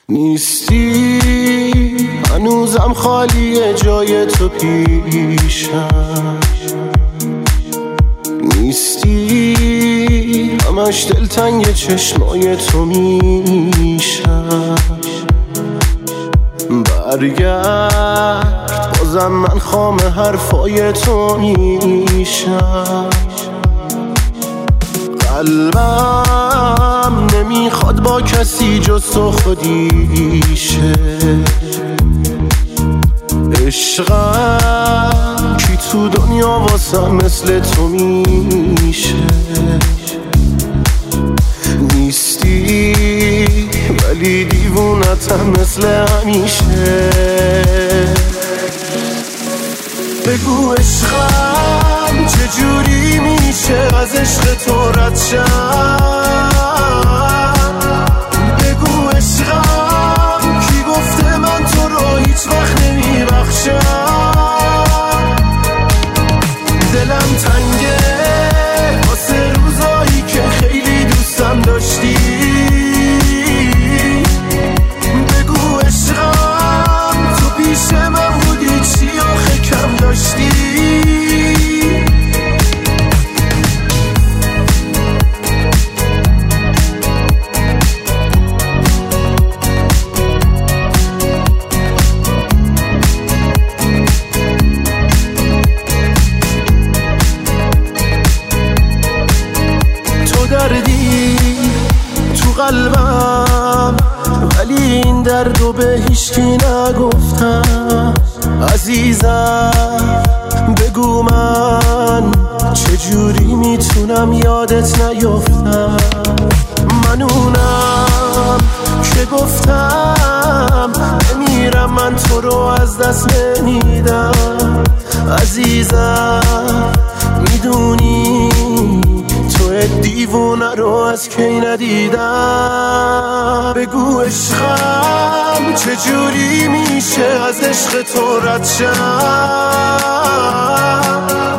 نیستی هنوزم خالیه جای تو پیشم، نیستی همش دلتنگ چشمای تو میشم. برگرد بازم من خام حرفای تو میشم. قلبم نمیخواد با کسی جز تو خودیشه. عشقم کی تو دنیا واسم مثل تو میشه. نیستی ولی دیوونتم مثل همیشه. بگو عشقم چجوری میشه از عشق تو رد شم. بگو عشقم کی گفته من تو رو هیچ وقت نمیبخشم. دلم تنگه واسه روزایی که خیلی دوستم داشتی. بگو عشقم تو پیش من بودی چی آخه کم داشتی. دردی تو قلبم ولی این دردو به هیچکی نگفتم. عزیزم بگو من چجوری میتونم یادت نیفتم. من اونم که گفتم نمیرم من تو رو از دست نمیدم. عزیزم میدونی دیوونه رو از کی ندیدم. بگو عشقم چجوری میشه از عشق تو رد شم.